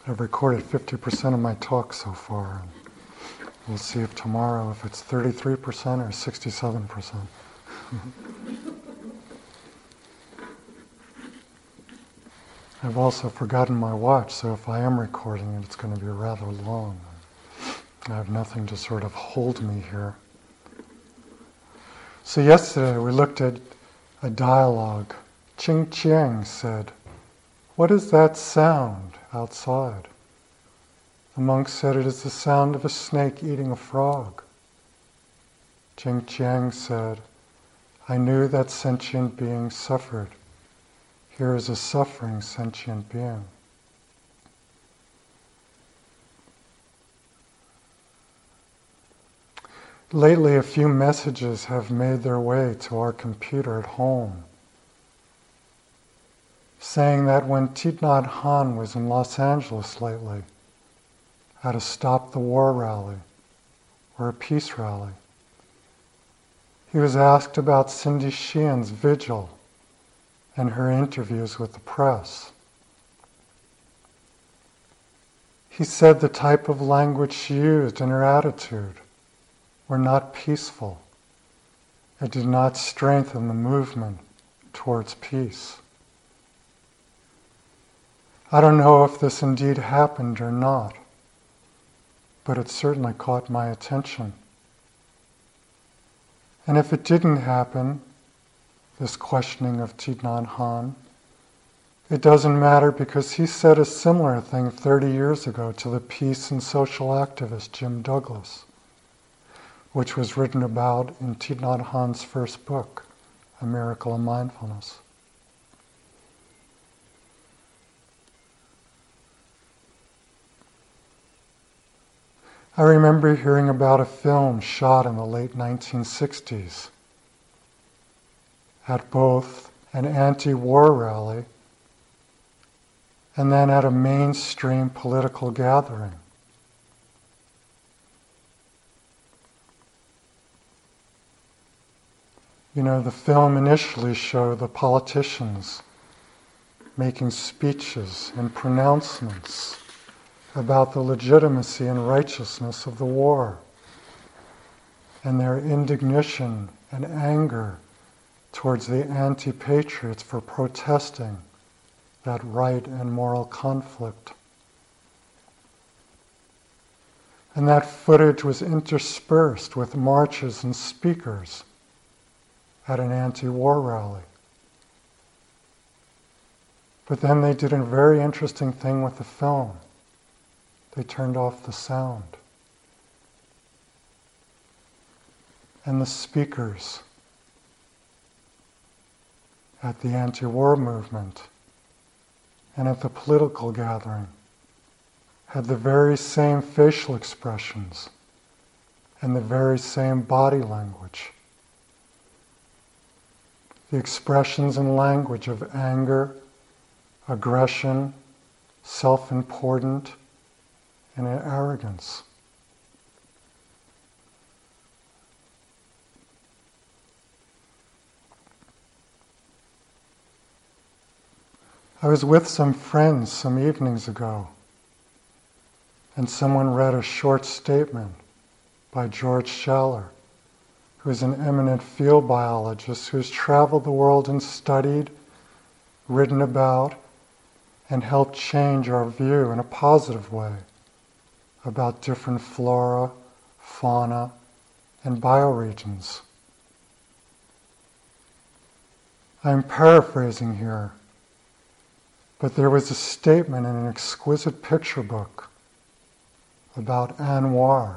I've recorded 50% of my talk so far. And we'll see if tomorrow, if it's 33% or 67%. I've also forgotten my watch, so if I am recording it, it's going to be rather long. I have nothing to sort of hold me here. So yesterday we looked at a dialogue. Ching Chiang said, "What is that sound outside?" The monk said, "It is the sound of a snake eating a frog." Ching Chiang said, "I knew that sentient being suffered. Here is a suffering sentient being." Lately, a few messages have made their way to our computer at home, saying that when Thich Nhat Hanh was in Los Angeles lately at a Stop the War rally or a peace rally, he was asked about Cindy Sheehan's vigil and her interviews with the press. He said the type of language she used and her attitude were not peaceful. It did not strengthen the movement towards peace. I don't know if this indeed happened or not, but it certainly caught my attention. And if it didn't happen, this questioning of Thich Nhat Hanh, it doesn't matter because he said a similar thing 30 years ago to the peace and social activist Jim Douglas, which was written about in Thich Nhat Hanh's first book, A Miracle of Mindfulness. I remember hearing about a film shot in the late 1960s at both an anti-war rally and then at a mainstream political gathering. You know, the film initially showed the politicians making speeches and pronouncements about the legitimacy and righteousness of the war and their indignation and anger towards the anti-patriots for protesting that right and moral conflict. And that footage was interspersed with marches and speakers at an anti-war rally. But then they did a very interesting thing with the film. They turned off the sound. And the speakers at the anti-war movement and at the political gathering had the very same facial expressions and the very same body language. The expressions and language of anger, aggression, self-important, and arrogance. I was with some friends some evenings ago, and someone read a short statement by George Schaller, who is an eminent field biologist who has traveled the world and studied, written about, and helped change our view in a positive way about different flora, fauna, and bioregions. I'm paraphrasing here, but there was a statement in an exquisite picture book about Anwar,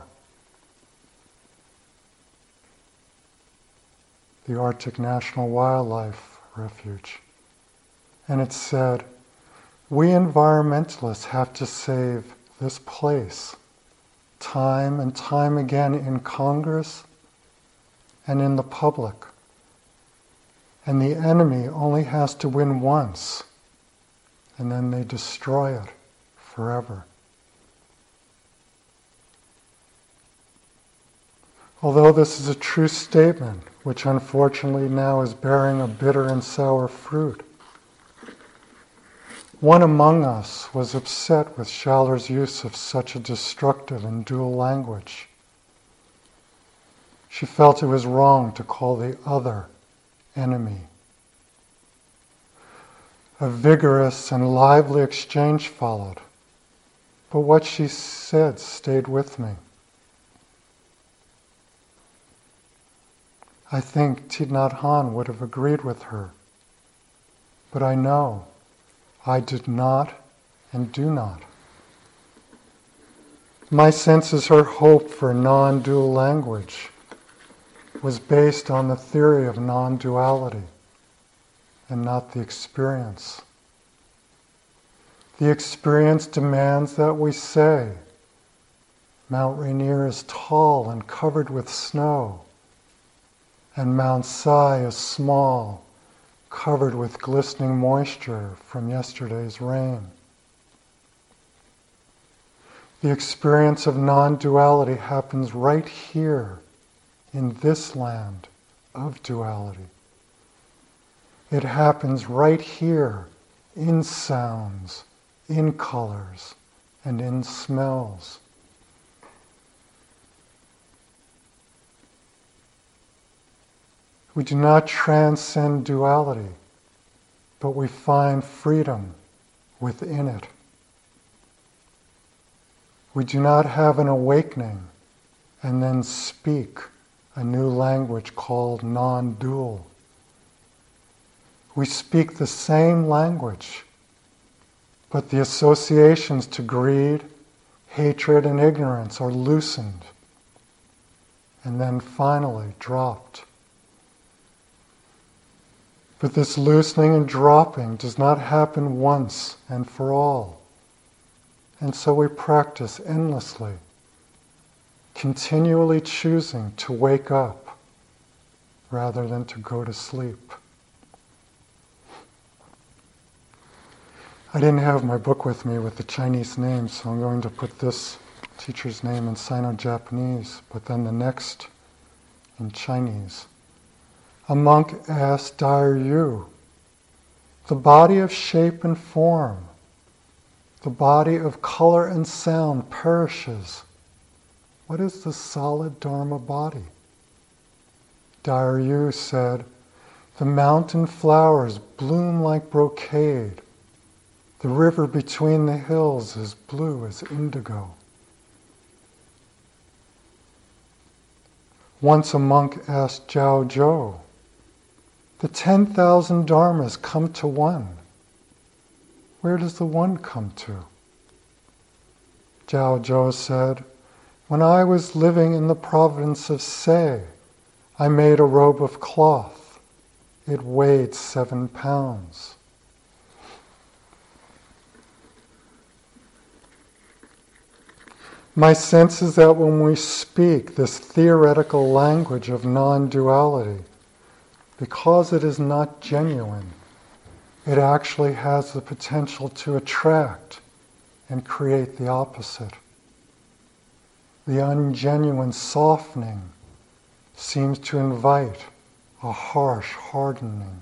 the Arctic National Wildlife Refuge. And it said, "We environmentalists have to save this place time and time again in Congress and in the public. And the enemy only has to win once, and then they destroy it forever." Although this is a true statement, which unfortunately now is bearing a bitter and sour fruit, one among us was upset with Schaller's use of such a destructive and dual language. She felt it was wrong to call the other enemy. A vigorous and lively exchange followed, but what she said stayed with me. I think Thich Nhat Hanh would have agreed with her, but I know I did not and do not. My sense is her hope for non-dual language was based on the theory of non-duality and not the experience. The experience demands that we say, Mount Rainier is tall and covered with snow, and Mount Si is small, covered with glistening moisture from yesterday's rain. The experience of non-duality happens right here in this land of duality. It happens right here in sounds, in colors, and in smells. We do not transcend duality, but we find freedom within it. We do not have an awakening and then speak a new language called non-dual. We speak the same language, but the associations to greed, hatred, and ignorance are loosened and then finally dropped. But this loosening and dropping does not happen once and for all. And so we practice endlessly, continually choosing to wake up rather than to go to sleep. I didn't have my book with me with the Chinese names, so I'm going to put this teacher's name in Sino-Japanese, but then the next in Chinese. A monk asked Dai Yu, the body of shape and form, the body of color and sound perishes. What is the solid Dharma body? Dai Yu said, the mountain flowers bloom like brocade. The river between the hills is blue as indigo. Once a monk asked Zhao Zhou, the 10,000 dharmas come to one. Where does the one come to? Zhao Zhou said, when I was living in the province of Sei, I made a robe of cloth. It weighed 7 pounds. My sense is that when we speak this theoretical language of non-duality, because it is not genuine, it actually has the potential to attract and create the opposite. The ungenuine softening seems to invite a harsh hardening.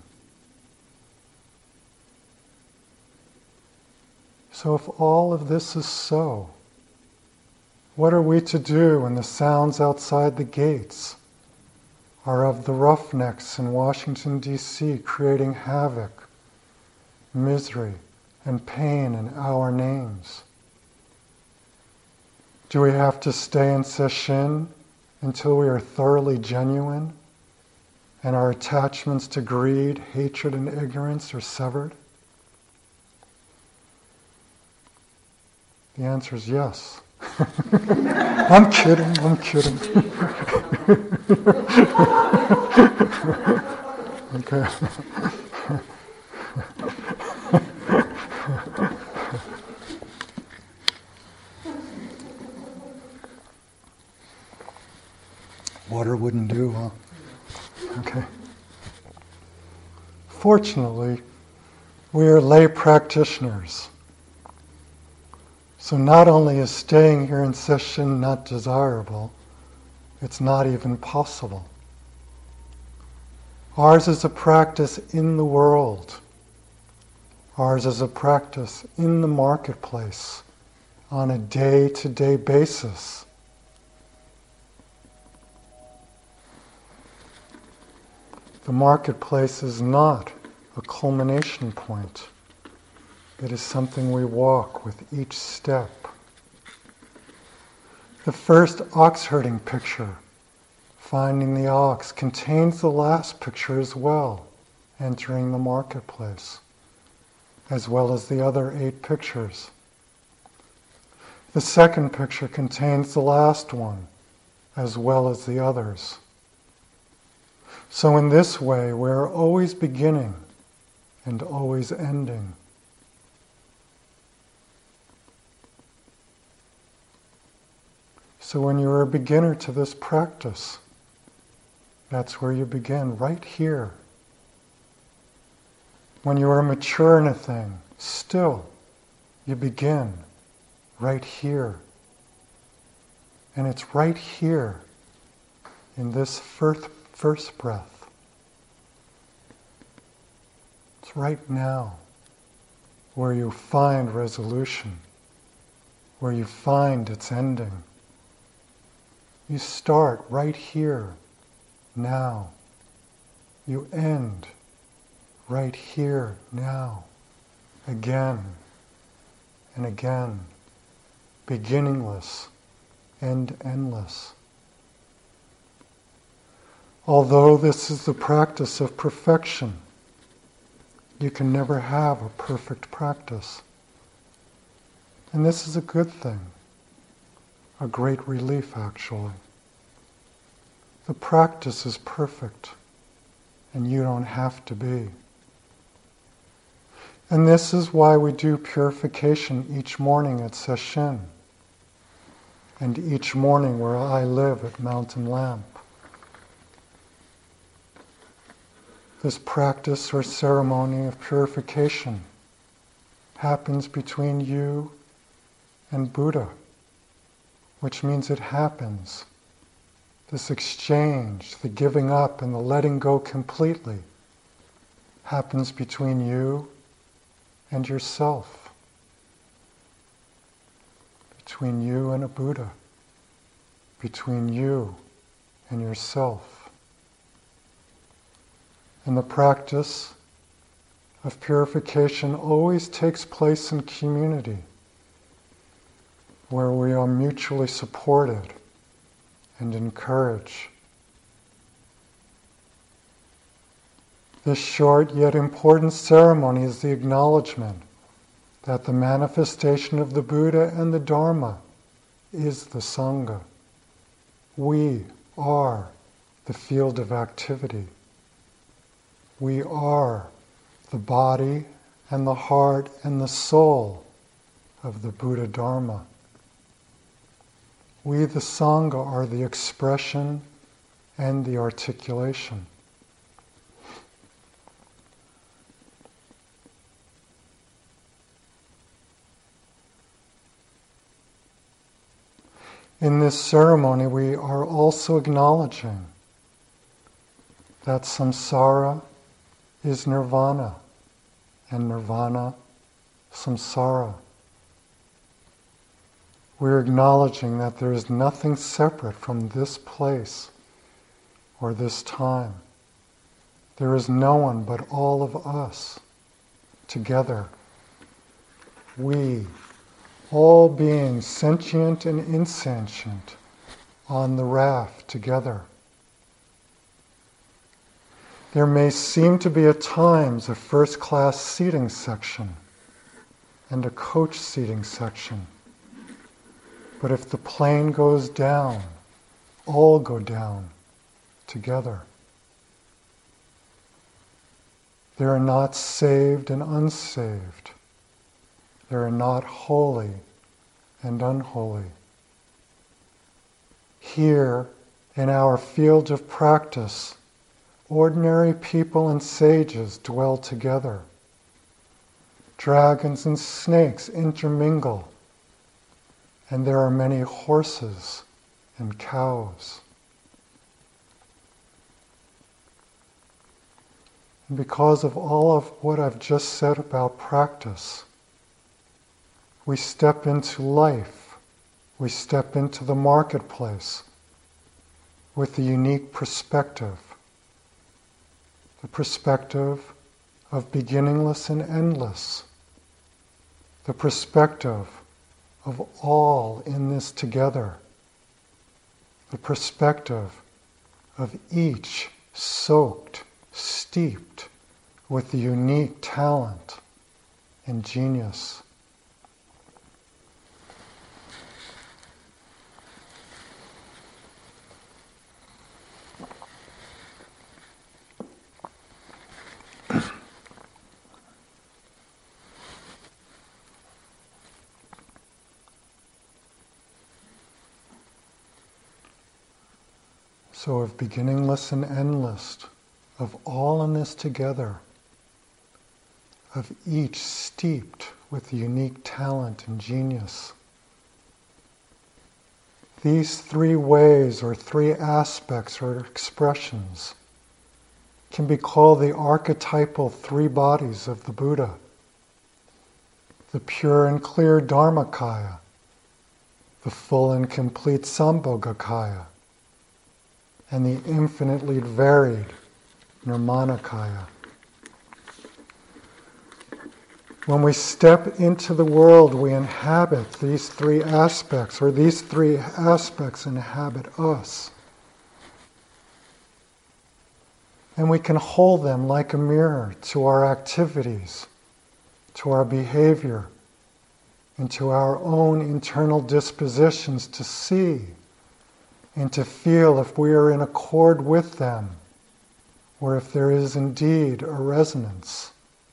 So if all of this is so, what are we to do when the sounds outside the gates are of the roughnecks in Washington, D.C. creating havoc, misery, and pain in our names? Do we have to stay in sesshin until we are thoroughly genuine and our attachments to greed, hatred, and ignorance are severed? The answer is yes. I'm kidding. Okay. Water wouldn't do, huh? Okay. Fortunately, we are lay practitioners. So not only is staying here in sesshin not desirable, it's not even possible. Ours is a practice in the world, Ours is a practice in the marketplace on a day-to-day basis. The marketplace is not a culmination point. It is something we walk with each step. The first ox herding picture, finding the ox, contains the last picture as well, entering the marketplace, as well as the other 8 pictures. The second picture contains the last one, as well as the others. So in this way, we're always beginning and always ending. So when you're a beginner to this practice, that's where you begin, right here. When you are mature in a thing, still, you begin right here. And it's right here, in this first breath. It's right now where you find resolution, where you find its ending. You start right here, now. You end right here, now. Again and again. Beginningless and endless. Although this is the practice of perfection, you can never have a perfect practice. And this is a good thing. A great relief, actually. The practice is perfect, and you don't have to be. And this is why we do purification each morning at Sesshin, and each morning where I live at Mountain Lamp. This practice or ceremony of purification happens between you and Buddha, which means it happens. This exchange, the giving up and the letting go completely, happens between you and yourself, between you and a Buddha, between you and yourself. And the practice of purification always takes place in community, where we are mutually supported and encouraged. This short yet important ceremony is the acknowledgement that the manifestation of the Buddha and the Dharma is the Sangha. We are the field of activity. We are the body and the heart and the soul of the Buddha Dharma. We, the Sangha, are the expression and the articulation. In this ceremony, we are also acknowledging that samsara is nirvana, and nirvana, samsara. We're acknowledging that there is nothing separate from this place or this time. There is no one but all of us together. We, all beings sentient and insentient, on the raft together. There may seem to be at times a first-class seating section and a coach seating section. But if the plane goes down, all go down together. There are not saved and unsaved. There are not holy and unholy. Here, in our field of practice, ordinary people and sages dwell together. Dragons and snakes intermingle, and there are many horses and cows. And because of all of what I've just said about practice, we step into life, we step into the marketplace with a unique perspective. The perspective of beginningless and endless. The perspective of all in this together. The perspective of each soaked, steeped with the unique talent and genius. So of beginningless and endless, of all in this together, of each steeped with unique talent and genius. These three ways or three aspects or expressions can be called the archetypal three bodies of the Buddha. The pure and clear Dharmakaya, the full and complete Sambhogakaya, and the infinitely varied Nirmanakaya. When we step into the world, we inhabit these three aspects, or these three aspects inhabit us. And we can hold them like a mirror to our activities, to our behavior, and to our own internal dispositions to see and to feel if we are in accord with them, or if there is indeed a resonance.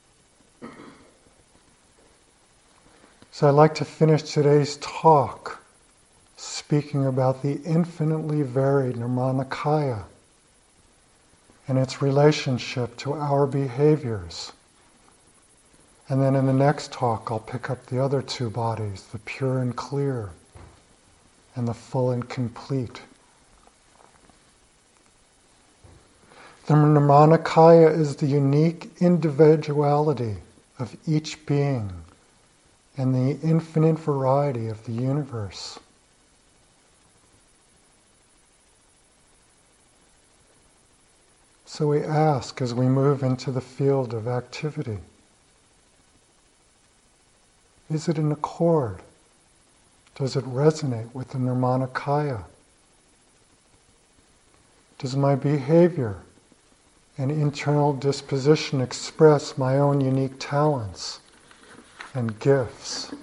So I'd like to finish today's talk speaking about the infinitely varied Nirmanakaya and its relationship to our behaviors. And then in the next talk I'll pick up the other two bodies, the pure and clear and the full and complete. The Nirmanakaya is the unique individuality of each being and the infinite variety of the universe. So we ask as we move into the field of activity, is it in accord? Does it resonate with the Nirmanakaya? Does my behavior and internal disposition express my own unique talents and gifts?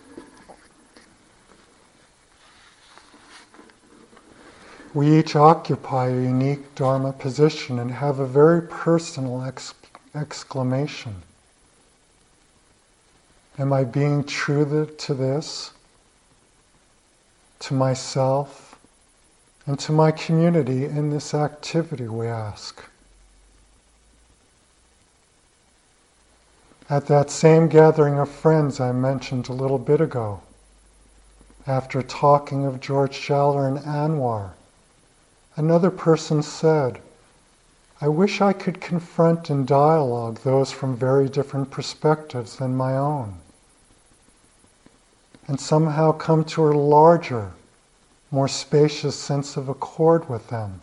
We each occupy a unique Dharma position and have a very personal exclamation. Am I being true to this, to myself, and to my community in this activity, we ask. At that same gathering of friends I mentioned a little bit ago, after talking of George Schaller and Anwar, another person said, I wish I could confront in dialogue those from very different perspectives than my own, and somehow come to a larger, more spacious sense of accord with them.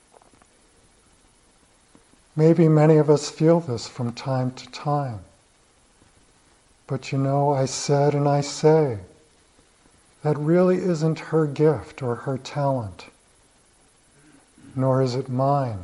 Maybe many of us feel this from time to time. But you know, I said and I say, that really isn't her gift or her talent, nor is it mine.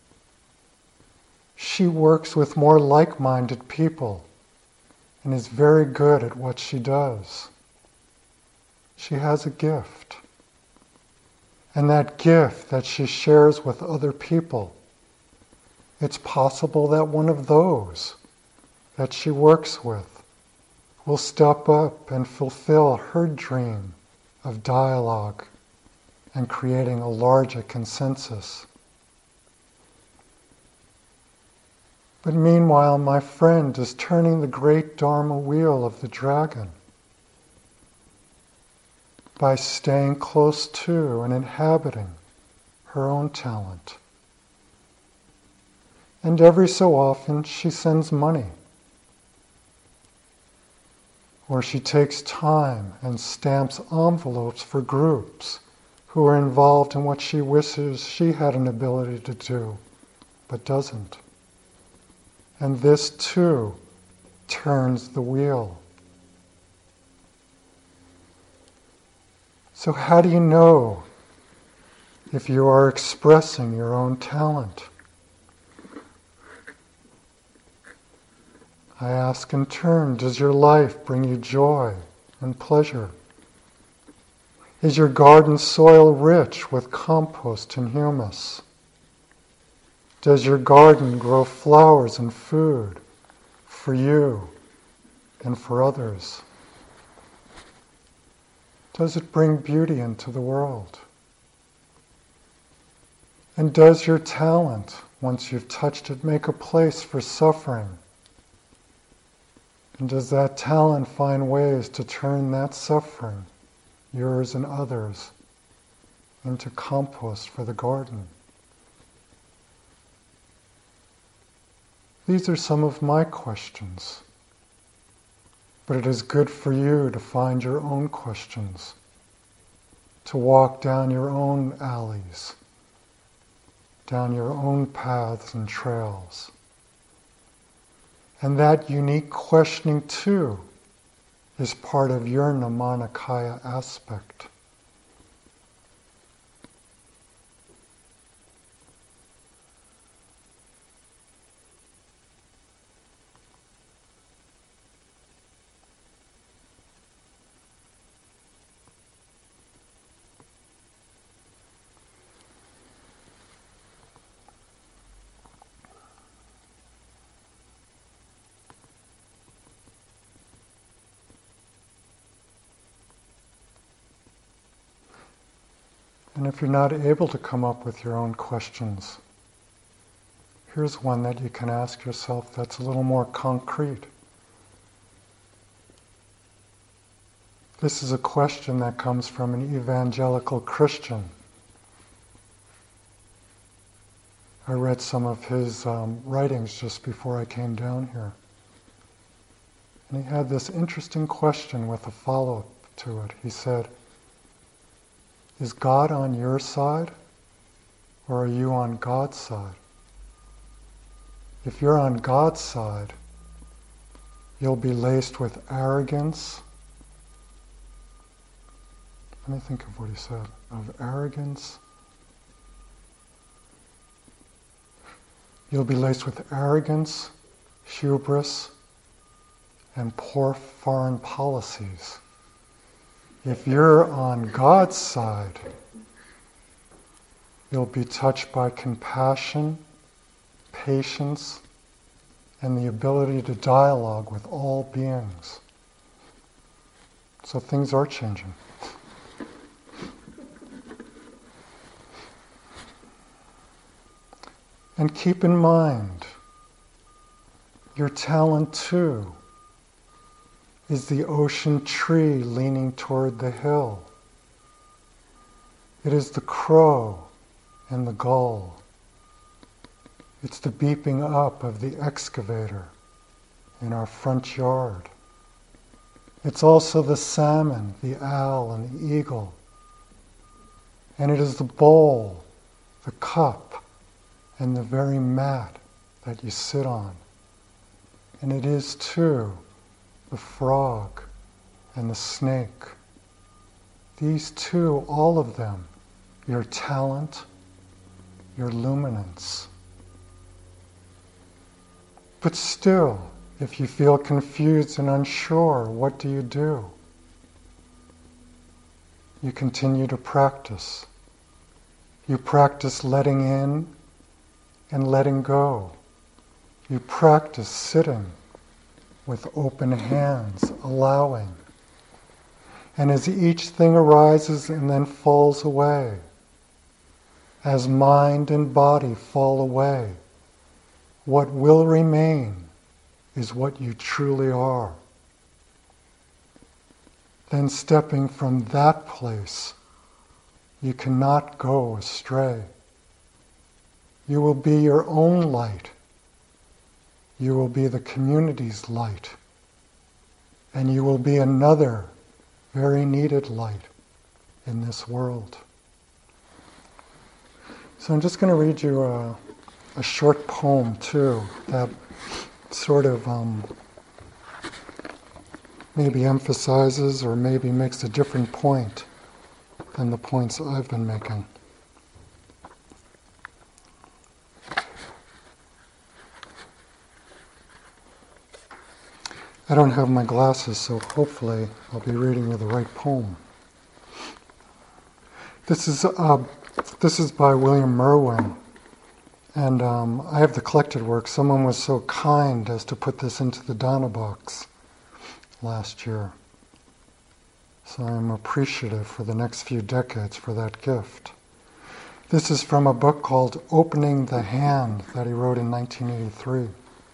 She works with more like-minded people and is very good at what she does. She has a gift. And that gift that she shares with other people, it's possible that one of those that she works with will step up and fulfill her dream of dialogue and creating a larger consensus. But meanwhile, my friend is turning the great Dharma wheel of the dragon by staying close to and inhabiting her own talent. And every so often she sends money. Or she takes time and stamps envelopes for groups who are involved in what she wishes she had an ability to do, but doesn't. And this too turns the wheel. So how do you know if you are expressing your own talent? I ask in turn, does your life bring you joy and pleasure? Is your garden soil rich with compost and humus? Does your garden grow flowers and food for you and for others? Does it bring beauty into the world? And does your talent, once you've touched it, make a place for suffering? And does that talent find ways to turn that suffering, yours and others, into compost for the garden? These are some of my questions. But it is good for you to find your own questions, to walk down your own alleys, down your own paths and trails. And that unique questioning too is part of your Namanikaya aspect. And if you're not able to come up with your own questions, here's one that you can ask yourself that's a little more concrete. This is a question that comes from an evangelical Christian. I read some of his writings just before I came down here. And he had this interesting question with a follow-up to it. He said, is God on your side, or are you on God's side? If you're on God's side, you'll be laced with arrogance. Let me think of what he said. Of arrogance. You'll be laced with arrogance, hubris, and poor foreign policies. If you're on God's side, you'll be touched by compassion, patience, and the ability to dialogue with all beings. So things are changing. And keep in mind, your talent too is the ocean tree leaning toward the hill. It is the crow and the gull. It's the beeping up of the excavator in our front yard. It's also the salmon, the owl, and the eagle. And it is the bowl, the cup, and the very mat that you sit on. And it is too the frog and the snake. These two, all of them, your talent, your luminance. But still, if you feel confused and unsure, what do? You continue to practice. You practice letting in and letting go. You practice sitting with open hands, allowing. And as each thing arises and then falls away, as mind and body fall away, what will remain is what you truly are. Then stepping from that place, you cannot go astray. You will be your own light you will be the community's light. And you will be another very needed light in this world. So I'm just going to read you a short poem too that sort of maybe emphasizes or maybe makes a different point than the points I've been making. I don't have my glasses, so hopefully I'll be reading you the right poem. This is by William Merwin, and I have the collected work. Someone was so kind as to put this into the Dana box last year. So I'm appreciative for the next few decades for that gift. This is from a book called Opening the Hand that he wrote in 1983.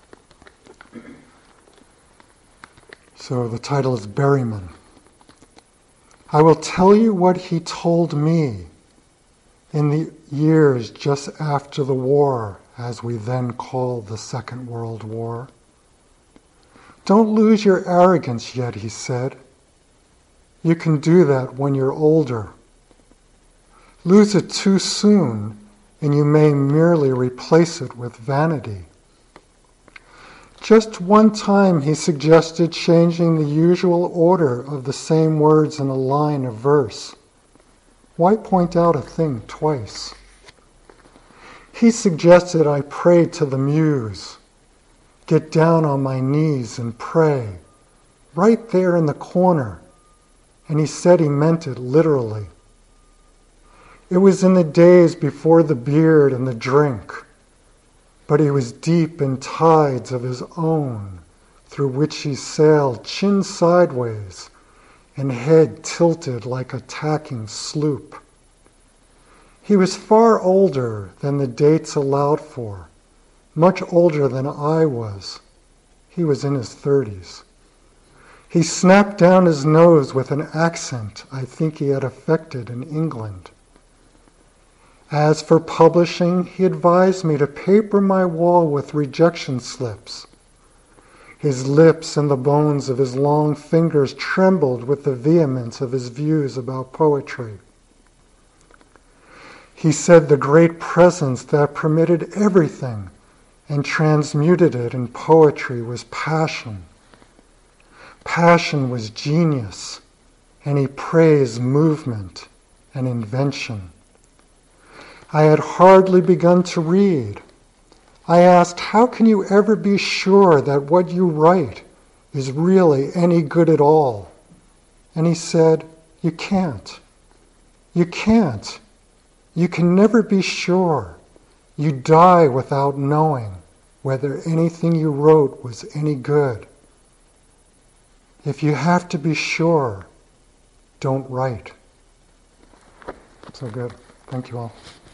So the title is Berryman. I will tell you what he told me in the years just after the war, as we then called the Second World War. Don't lose your arrogance yet, he said. You can do that when you're older. Lose it too soon, and you may merely replace it with vanity. Just one time he suggested changing the usual order of the same words in a line of verse. Why point out a thing twice? He suggested I pray to the muse, get down on my knees and pray, right there in the corner, and he said he meant it literally. It was in the days before the beard and the drink, but he was deep in tides of his own, through which he sailed chin sideways and head tilted like a tacking sloop. He was far older than the dates allowed for, much older than I was. He was in his 30s. He snapped down his nose with an accent I think he had affected in England. As for publishing, he advised me to paper my wall with rejection slips. His lips and the bones of his long fingers trembled with the vehemence of his views about poetry. He said the great presence that permitted everything and transmuted it in poetry was passion. Passion was genius, and he praised movement and invention. I had hardly begun to read. I asked, how can you ever be sure that what you write is really any good at all? And he said, you can't. You can't. You can never be sure. You die without knowing whether anything you wrote was any good. If you have to be sure, don't write. So good. Thank you all.